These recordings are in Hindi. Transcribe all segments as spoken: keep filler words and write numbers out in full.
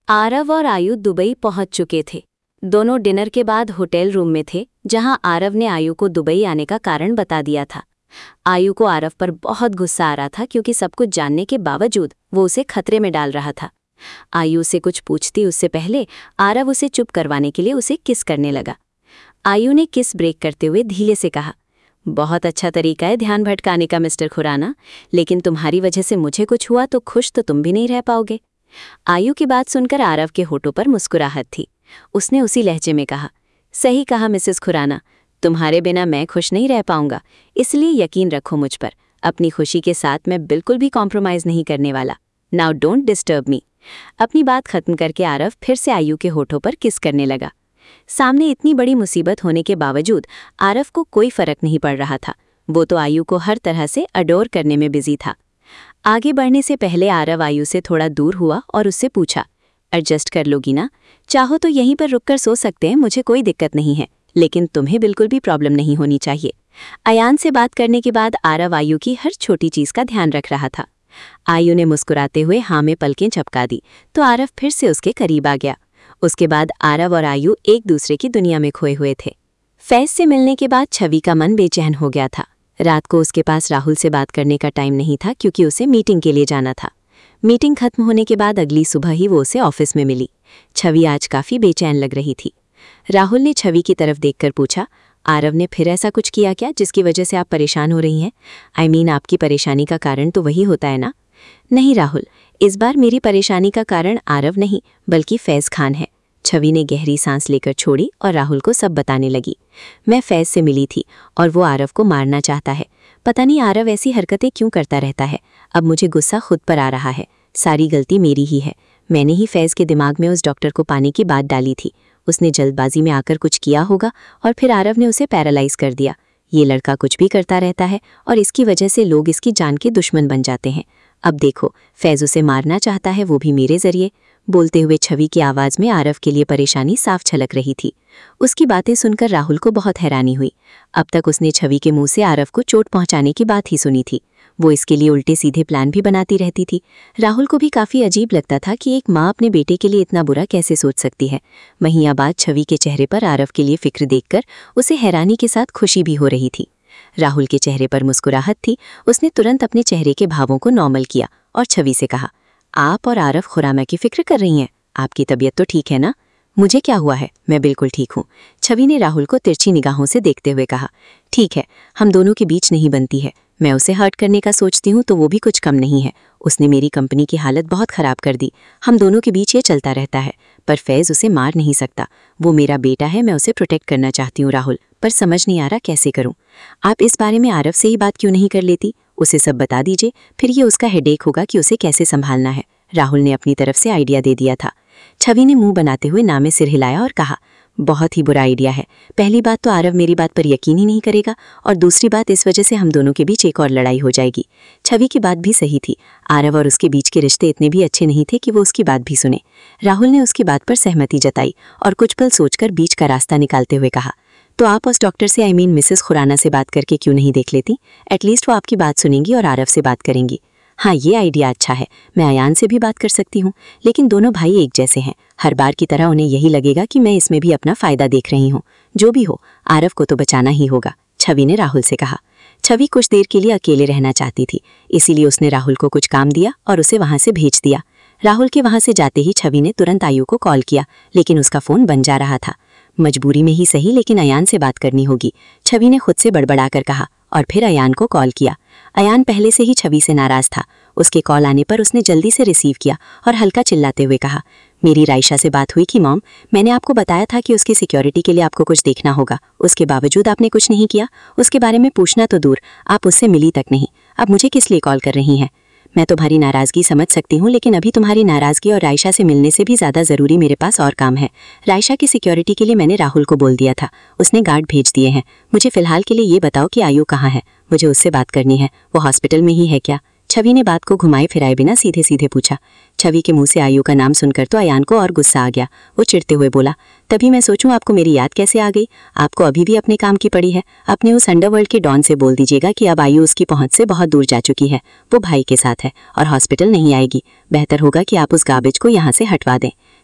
आरव और आयु दुबई पहुंच चुके थे। दोनों डिनर के बाद होटल रूम में थे, जहां आरव ने आयु को दुबई आने का कारण बता दिया था। आयु को आरव पर बहुत गुस्सा आ रहा था, क्योंकि सब कुछ जानने के बावजूद वो उसे खतरे में डाल रहा था। आयु से कुछ पूछती उससे पहले आरव उसे चुप करवाने के लिए उसे किस करने लगा। आयु ने किस ब्रेक करते हुए धीरे से कहा, बहुत अच्छा तरीका है ध्यान भटकाने का मिस्टर खुराना, लेकिन तुम्हारी वजह से मुझे कुछ हुआ तो खुश तो तुम भी नहीं रह पाओगे। आयु की बात सुनकर आरव के होठों पर मुस्कुराहट थी। उसने उसी लहजे में कहा, सही कहा मिसेस खुराना, तुम्हारे बिना मैं खुश नहीं रह पाऊंगा, इसलिए यकीन रखो मुझ पर। अपनी खुशी के साथ मैं बिल्कुल भी कॉम्प्रोमाइज़ नहीं करने वाला। Now don't disturb me. अपनी बात खत्म करके आरव फिर से आयु के होठों पर किस करने लगा। सामने इतनी बड़ी मुसीबत होने के बावजूद आरव को कोई फर्क नहीं पड़ रहा था। वो तो आयु को हर तरह से अडोर करने में बिजी था। आगे बढ़ने से पहले आरव आयु से थोड़ा दूर हुआ और उससे पूछा, एडजस्ट कर लोगी ना? चाहो तो यहीं पर रुककर सो सकते हैं, मुझे कोई दिक्कत नहीं है, लेकिन तुम्हें बिल्कुल भी प्रॉब्लम नहीं होनी चाहिए। अयान से बात करने के बाद आरव आयु की हर छोटी चीज का ध्यान रख रहा था। आयु ने मुस्कुराते हुए हाँ में पलकें झपका दी तो आरव फिर से उसके करीब आ गया। उसके बाद आरव और आयु एक दूसरे की दुनिया में खोए हुए थे। फैज से मिलने के बाद छवि का मन बेचैन हो गया था। रात को उसके पास राहुल से बात करने का टाइम नहीं था, क्योंकि उसे मीटिंग के लिए जाना था। मीटिंग खत्म होने के बाद अगली सुबह ही वो उसे ऑफिस में मिली। छवि आज काफ़ी बेचैन लग रही थी। राहुल ने छवि की तरफ देखकर पूछा, आरव ने फिर ऐसा कुछ किया क्या जिसकी वजह से आप परेशान हो रही हैं? आई मीन आपकी परेशानी का कारण तो वही होता है ना? नहीं राहुल, इस बार मेरी परेशानी का कारण आरव नहीं बल्कि फैज़ खान है। छवि ने गहरी सांस लेकर छोड़ी और राहुल को सब बताने लगी। मैं फैज़ से मिली थी और वो आरव को मारना चाहता है। पता नहीं आरव ऐसी हरकतें क्यों करता रहता है। अब मुझे गुस्सा खुद पर आ रहा है। सारी गलती मेरी ही है। मैंने ही फैज़ के दिमाग में उस डॉक्टर को पाने की बात डाली थी। उसने जल्दबाजी में आकर कुछ किया होगा और फिर आरव ने उसे पैरालाइज कर दिया। ये लड़का कुछ भी करता रहता है और इसकी वजह से लोग इसकी जान के दुश्मन बन जाते हैं। अब देखो, फैज़ उसे मारना चाहता है, वो भी मेरे जरिए। बोलते हुए छवि की आवाज़ में आरव के लिए परेशानी साफ छलक रही थी। उसकी बातें सुनकर राहुल को बहुत हैरानी हुई। अब तक उसने छवि के मुंह से आरव को चोट पहुंचाने की बात ही सुनी थी। वो इसके लिए उल्टे सीधे प्लान भी बनाती रहती थी। राहुल को भी काफ़ी अजीब लगता था कि एक माँ अपने बेटे के लिए इतना बुरा कैसे सोच सकती है। महीना बाद छवि के चेहरे पर आरव के लिए फिक्र देखकर उसे हैरानी के साथ खुशी भी हो रही थी। राहुल के चेहरे पर मुस्कुराहट थी। उसने तुरंत अपने चेहरे के भावों को नॉर्मल किया और छवि से कहा, आप और आरव खुराना की फिक्र कर रही हैं? आपकी तबीयत तो ठीक है ना? मुझे क्या हुआ है, मैं बिल्कुल ठीक हूँ। छवि ने राहुल को तिरछी निगाहों से देखते हुए कहा, ठीक है, हम दोनों के बीच नहीं बनती है। मैं उसे हर्ट करने का सोचती हूँ तो वो भी कुछ कम नहीं है। उसने मेरी कंपनी की हालत बहुत ख़राब कर दी। हम दोनों के बीच ये चलता रहता है, पर फैज़ उसे मार नहीं सकता। वो मेरा बेटा है, मैं उसे प्रोटेक्ट करना चाहती हूँ राहुल, पर समझ नहीं आ रहा कैसे करूँ। आप इस बारे में आरव से ही बात क्यों नहीं कर लेती? उसे सब बता दीजिए, फिर ये उसका हेडेक होगा कि उसे कैसे संभालना है। राहुल ने अपनी तरफ से आइडिया दे दिया था। छवि ने मुंह बनाते हुए ना में सिर हिलाया और कहा, बहुत ही बुरा आइडिया है। पहली बात तो आरव मेरी बात पर यकीन ही नहीं करेगा, और दूसरी बात इस वजह से हम दोनों के बीच एक और लड़ाई हो जाएगी। छवि की बात भी सही थी। आरव और उसके बीच के रिश्ते इतने भी अच्छे नहीं थे कि वो उसकी बात भी सुने। राहुल ने उसकी बात पर सहमति जताई और कुछ पल सोचकर बीच का रास्ता निकालते हुए कहा, तो आप उस डॉक्टर से आई मीन मिसेस खुराना से बात करके क्यों नहीं देख लेती? एटलीस्ट वो आपकी बात सुनेंगी और आरव से बात करेंगी। हाँ, ये आइडिया अच्छा है। मैं अयान से भी बात कर सकती हूँ, लेकिन दोनों भाई एक जैसे हैं। हर बार की तरह उन्हें यही लगेगा कि मैं इसमें भी अपना फ़ायदा देख रही हूँ। जो भी हो, आरव को तो बचाना ही होगा, छवि ने राहुल से कहा। छवि कुछ देर के लिए अकेले रहना चाहती थी, इसीलिए उसने राहुल को कुछ काम दिया और उसे वहाँ से भेज दिया। राहुल के वहाँ से जाते ही छवि ने तुरंत आयु को कॉल किया, लेकिन उसका फ़ोन बन जा रहा था। मजबूरी में ही सही, लेकिन अयान से बात करनी होगी, छवि ने खुद से बड़बड़ा कर कहा और फिर अयान को कॉल किया। अयान पहले से ही छवि से नाराज़ था। उसके कॉल आने पर उसने जल्दी से रिसीव किया और हल्का चिल्लाते हुए कहा, मेरी रायशा से बात हुई कि मॉम, मैंने आपको बताया था कि उसकी सिक्योरिटी के लिए आपको कुछ देखना होगा। उसके बावजूद आपने कुछ नहीं किया। उसके बारे में पूछना तो दूर, आप उससे मिली तक नहीं। अब मुझे किस लिए कॉल कर रही हैं? मैं तुम्हारी नाराज़गी समझ सकती हूँ, लेकिन अभी तुम्हारी नाराज़गी और रायशा से मिलने से भी ज़्यादा ज़रूरी मेरे पास और काम है। रायशा की सिक्योरिटी के लिए मैंने राहुल को बोल दिया था, उसने गार्ड भेज दिए हैं। मुझे फ़िलहाल के लिए ये बताओ कि आयु कहाँ है? मुझे उससे बात करनी है। वो हॉस्पिटल में ही है क्या? छवि ने बात को घुमाए फिराए बिना सीधे सीधे पूछा। छवि के मुंह से आयु का नाम सुनकर तो अयान को और गुस्सा आ गया। वो चिढ़ते हुए बोला, तभी मैं सोचूं आपको मेरी याद कैसे आ गई? आपको अभी भी अपने काम की पड़ी है। अपने उस अंडरवर्ल्ड के डॉन से बोल दीजिएगा कि अब आयु उसकी पहुंच से बहुत दूर जा चुकी है। वो भाई के साथ है और हॉस्पिटल नहीं आएगी। बेहतर होगा कि आप उस गार्बेज को यहाँ से हटवा दें।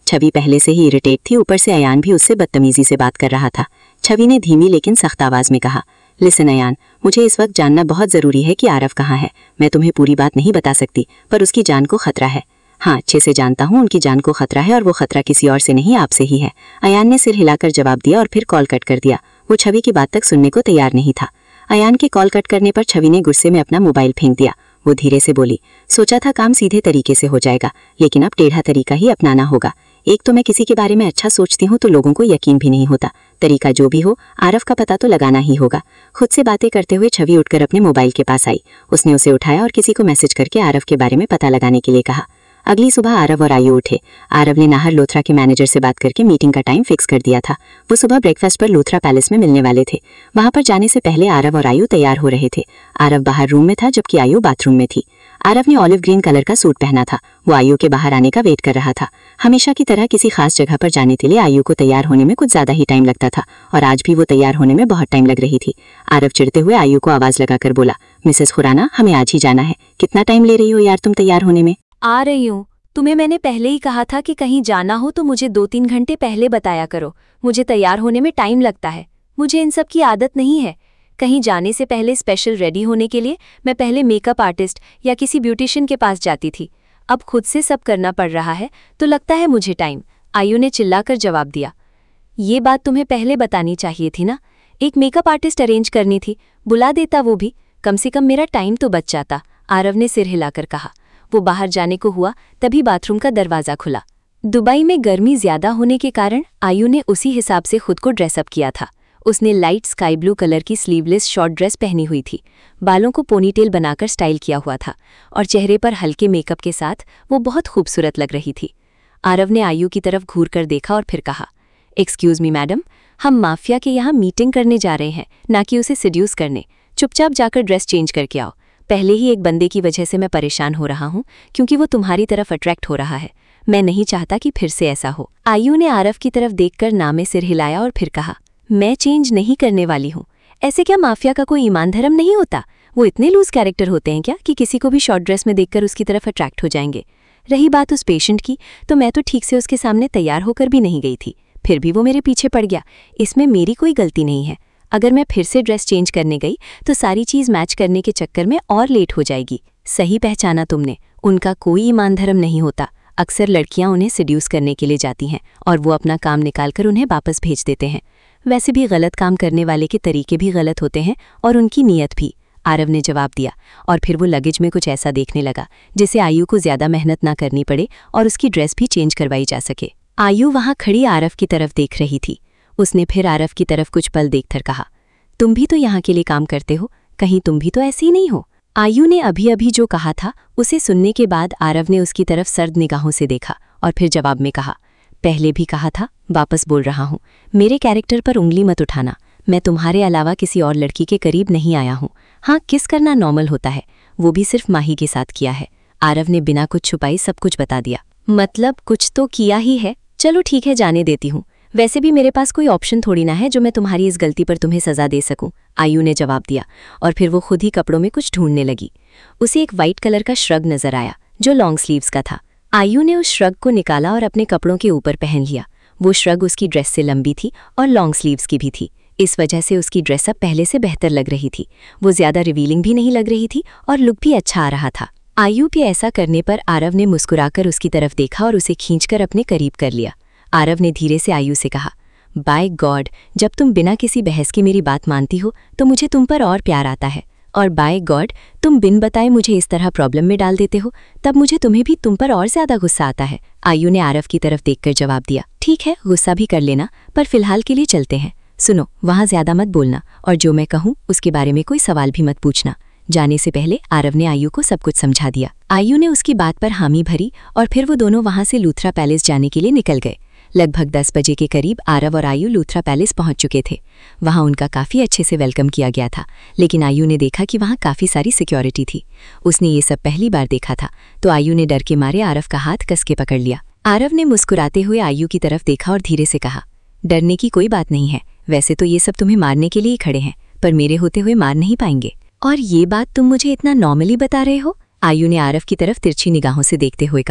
छवि पहले से ही इरिटेट थी, ऊपर से अयान भी उससे बदतमीजी से बात कर रहा था। छवि ने धीमी लेकिन सख्त आवाज में कहा, लिसन अयान, मुझे इस वक्त जानना बहुत ज़रूरी है कि आरव कहाँ है। मैं तुम्हें पूरी बात नहीं बता सकती, पर उसकी जान को खतरा है। हाँ, अच्छे से जानता हूँ उनकी जान को खतरा है, और वो खतरा किसी और से नहीं, आपसे ही है। अयान ने सिर हिलाकर जवाब दिया और फिर कॉल कट कर दिया। वो छवि की बात तक सुनने को तैयार नहीं था। अयान के कॉल कट करने पर छवि ने गुस्से में अपना मोबाइल फेंक दिया। वो धीरे से बोली, सोचा था काम सीधे तरीके से हो जाएगा, लेकिन अब टेढ़ा तरीका ही अपनाना होगा। एक तो मैं किसी के बारे में अच्छा सोचती हूँ तो लोगों को यकीन भी नहीं होता। तरीका जो भी हो, आरव का पता तो लगाना ही होगा। खुद से बातें करते हुए छवि उठकर अपने मोबाइल के पास आई। उसने उसे उठाया और किसी को मैसेज करके आरव के बारे में पता लगाने के लिए कहा। अगली सुबह आरव और आयु उठे। आरव ने नाहर लोथरा के मैनेजर से बात करके मीटिंग का टाइम फिक्स कर दिया था। वो सुबह ब्रेकफास्ट पर लोथरा पैलेस में मिलने वाले थे। वहां पर जाने से पहले आरव और आयु तैयार हो रहे थे। आरव बाहर रूम में था जबकि आयु बाथरूम में थी। आरव ने ऑलिव ग्रीन कलर का सूट पहना था। वो आयु के बाहर आने का वेट कर रहा था। हमेशा की तरह किसी खास जगह पर जाने के लिए आयु को तैयार होने में कुछ ज्यादा ही टाइम लगता था, और आज भी वो तैयार होने में बहुत टाइम लग रही थी। आरव चिढ़ते हुए आयु को आवाज लगाकर बोला, मिसेस खुराना, हमें आज ही जाना है। कितना टाइम ले रही हो यार तुम तैयार होने में? आ रही हूँ। तुम्हें मैंने पहले ही कहा था कि कहीं जाना हो तो मुझे दो तीन घंटे पहले बताया करो। मुझे तैयार होने में टाइम लगता है। मुझे इन सब की आदत नहीं है। कहीं जाने से पहले स्पेशल रेडी होने के लिए मैं पहले मेकअप आर्टिस्ट या किसी ब्यूटिशियन के पास जाती थी। अब खुद से सब करना पड़ रहा है तो लगता है मुझे टाइम। आयु ने चिल्लाकर जवाब दिया। ये बात तुम्हें पहले बतानी चाहिए थी ना। एक मेकअप आर्टिस्ट अरेंज करनी थी, बुला देता वो भी, कम से कम मेरा टाइम तो बच जाता। आरव ने सिर हिलाकर कहा। वो बाहर जाने को हुआ तभी बाथरूम का दरवाज़ा खुला। दुबई में गर्मी ज्यादा होने के कारण आयु ने उसी हिसाब से खुद को ड्रेसअप किया था। उसने लाइट स्काई ब्लू कलर की स्लीवलेस शॉर्ट ड्रेस पहनी हुई थी, बालों को पोनीटेल बनाकर स्टाइल किया हुआ था, और चेहरे पर हल्के मेकअप के साथ वो बहुत खूबसूरत लग रही थी। आरव ने आयु की तरफ घूर कर देखा और फिर कहा, एक्सक्यूज मी मैडम, हम माफिया के यहाँ मीटिंग करने जा रहे हैं, ना कि उसे सिड्यूस करने। चुपचाप जाकर ड्रेस चेंज करके आओ। पहले ही एक बंदे की वजह से मैं परेशान हो रहा हूँ, क्योंकि वो तुम्हारी तरफ अट्रैक्ट हो रहा है। मैं नहीं चाहता कि फिर से ऐसा हो। आयु ने आरव की तरफ देखकर ना में सिर हिलाया और फिर कहा, मैं चेंज नहीं करने वाली हूँ। ऐसे क्या माफिया का कोई ईमान धर्म नहीं होता? वो इतने लूज कैरेक्टर होते हैं क्या कि किसी को भी शॉर्ट ड्रेस में देखकर उसकी तरफ अट्रैक्ट हो जाएंगे? रही बात उस पेशेंट की, तो मैं तो ठीक से उसके सामने तैयार होकर भी नहीं गई थी, फिर भी वो मेरे पीछे पड़ गया। इसमें मेरी कोई गलती नहीं है। अगर मैं फिर से ड्रेस चेंज करने गई तो सारी चीज़ मैच करने के चक्कर में और लेट हो जाएगी। सही पहचाना तुमने, उनका कोई ईमान धर्म नहीं होता। अक्सर लड़कियां उन्हें सिड्यूस करने के लिए जाती हैं और वो अपना काम निकालकर उन्हें वापस भेज देते हैं। वैसे भी गलत काम करने वाले के तरीके भी गलत होते हैं और उनकी नीयत भी, आरव ने जवाब दिया, और फिर वो लगेज में कुछ ऐसा देखने लगा जिससे आयु को ज़्यादा मेहनत ना करनी पड़े और उसकी ड्रेस भी चेंज करवाई जा सके। आयु वहाँ खड़ी आरव की तरफ देख रही थी। उसने फिर आरव की तरफ कुछ पल देखकर कहा, तुम भी तो यहाँ के लिए काम करते हो, कहीं तुम भी तो ऐसी ही नहीं हो? आयु ने अभी अभी जो कहा था उसे सुनने के बाद आरव ने उसकी तरफ सर्द निगाहों से देखा और फिर जवाब में कहा, पहले भी कहा था, वापस बोल रहा हूँ, मेरे कैरेक्टर पर उंगली मत उठाना। मैं तुम्हारे अलावा किसी और लड़की के करीब नहीं आया हूँ। हाँ, किस करना नॉर्मल होता है, वो भी सिर्फ माही के साथ किया है। आरव ने बिना कुछ छुपाई सब कुछ बता दिया। मतलब कुछ तो किया ही है। चलो ठीक है, जाने देती हूँ। वैसे भी मेरे पास कोई ऑप्शन थोड़ी ना है जो मैं तुम्हारी इस गलती पर तुम्हें सज़ा दे सकूं, आयु ने जवाब दिया, और फिर वो खुद ही कपड़ों में कुछ ढूंढने लगी। उसे एक वाइट कलर का श्रग नजर आया जो लॉन्ग स्लीव्स का था। आयु ने उस श्रग को निकाला और अपने कपड़ों के ऊपर पहन लिया। वो श्रग उसकी ड्रेस से लंबी थी और लॉन्ग स्लीव्स की भी थी। इस वजह से उसकी ड्रेसअप पहले से बेहतर लग रही थी। वो ज्यादा रिवीलिंग भी नहीं लग रही थी और लुक भी अच्छा आ रहा था। आयु के ऐसा करने पर आरव ने मुस्कुराकर उसकी तरफ देखा और उसे खींचकर अपने करीब कर लिया। आरव ने धीरे से आयु से कहा, बाय गॉड, जब तुम बिना किसी बहस के मेरी बात मानती हो तो मुझे तुम पर और प्यार आता है, और बाय गॉड, तुम बिन बताए मुझे इस तरह प्रॉब्लम में डाल देते हो तब मुझे तुम्हें भी तुम पर और ज्यादा गुस्सा आता है। आयु ने आरव की तरफ देखकर जवाब दिया, ठीक है, गुस्सा भी कर लेना, पर फिलहाल के लिए चलते हैं। सुनो, वहाँ ज्यादा मत बोलना और जो मैं कहूँ उसके बारे में कोई सवाल भी मत पूछना। जाने से पहले आरव ने आयु को सब कुछ समझा दिया। आयु ने उसकी बात पर हामी भरी और फिर वो दोनों वहाँ से लूथरा पैलेस जाने के लिए निकल गए। लगभग दस बजे के करीब आरव और आयु लूथरा पैलेस पहुंच चुके थे। वहां उनका काफ़ी अच्छे से वेलकम किया गया था, लेकिन आयु ने देखा कि वहां काफ़ी सारी सिक्योरिटी थी। उसने ये सब पहली बार देखा था, तो आयु ने डर के मारे आरव का हाथ कस के पकड़ लिया। आरव ने मुस्कुराते हुए आयु की तरफ देखा और धीरे से कहा, डरने की कोई बात नहीं है। वैसे तो ये सब तुम्हें मारने के लिए ही खड़े हैं, पर मेरे होते हुए मार नहीं पाएंगे। और ये बात तुम मुझे इतना नॉर्मली बता रहे हो? आयु ने आरव की तरफ तिरछी निगाहों से देखते हुए कहा।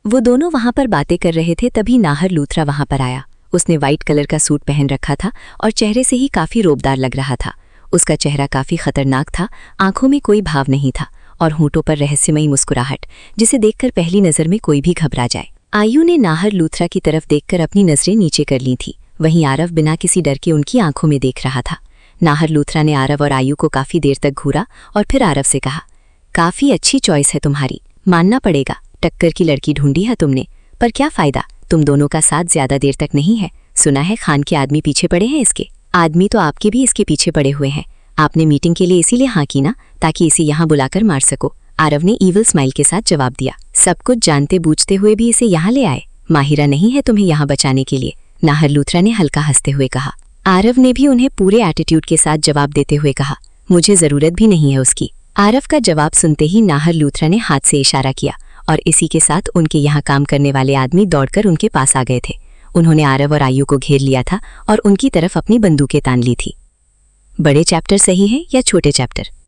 वो दोनों वहां पर बातें कर रहे थे तभी नाहर लूथरा वहां पर आया। उसने वाइट कलर का सूट पहन रखा था और चेहरे से ही काफी रोबदार लग रहा था। उसका चेहरा काफी खतरनाक था, आंखों में कोई भाव नहीं था और होंठों पर रहस्यमयी मुस्कुराहट, जिसे देखकर पहली नजर में कोई भी घबरा जाए। आयु ने नाहर लूथरा की तरफ देखकर अपनी नजरें नीचे कर ली थी। वहीं आरव बिना किसी डर के उनकी आंखों में देख रहा था। नाहर लूथरा ने आरव और आयु को काफी देर तक घूरा और फिर आरव से कहा, काफी अच्छी चॉइस है तुम्हारी, मानना पड़ेगा। टक्कर की लड़की ढूंढी है तुमने, पर क्या फायदा, तुम दोनों का साथ ज्यादा देर तक नहीं है। सुना है खान के आदमी पीछे पड़े हैं इसके। आदमी तो आपके भी इसके पीछे पड़े हुए हैं। आपने मीटिंग के लिए इसीलिए हाँ की ना, ताकि इसे यहाँ बुलाकर मार सको। आरव ने ईविल स्माइल के साथ जवाब दिया। सब कुछ जानते बूझते हुए भी इसे यहाँ ले आए, माहिरा नहीं है तुम्हें यहाँ बचाने के लिए, नाहर लूथरा ने हल्का हंसते हुए कहा। आरव ने भी उन्हें पूरे एटीट्यूड के साथ जवाब देते हुए कहा, मुझे जरूरत भी नहीं है उसकी। आरव का जवाब सुनते ही नाहर लूथरा ने हाथ से इशारा किया और इसी के साथ उनके यहाँ काम करने वाले आदमी दौड़कर उनके पास आ गए थे। उन्होंने आरव और आयु को घेर लिया था और उनकी तरफ अपनी बंदूकें तान ली थी। बड़े चैप्टर सही है या छोटे चैप्टर?